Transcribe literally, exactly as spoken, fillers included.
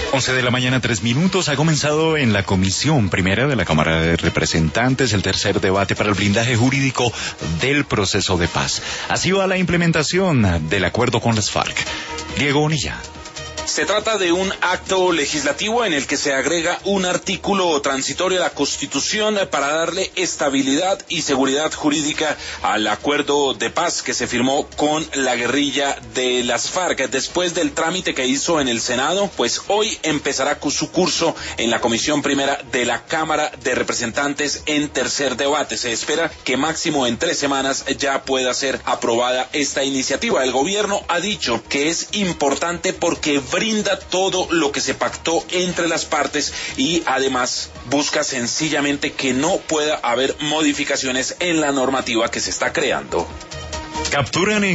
once de la mañana, tres minutos. Ha comenzado en la Comisión Primera de la Cámara de Representantes el tercer debate para el blindaje jurídico del proceso de paz. Así va la implementación del acuerdo con las FARC. Diego Bonilla. Se trata de un acto legislativo en el que se agrega un artículo transitorio a la Constitución para darle estabilidad y seguridad jurídica al acuerdo de paz que se firmó con la guerrilla de las FARC. Después del trámite que hizo en el Senado, pues hoy empezará su curso en la Comisión Primera de la Cámara de Representantes en tercer debate. Se espera que máximo en tres semanas ya pueda ser aprobada esta iniciativa. El gobierno ha dicho que es importante porque brinda todo lo que se pactó entre las partes y además busca sencillamente que no pueda haber modificaciones en la normativa que se está creando. Capturan en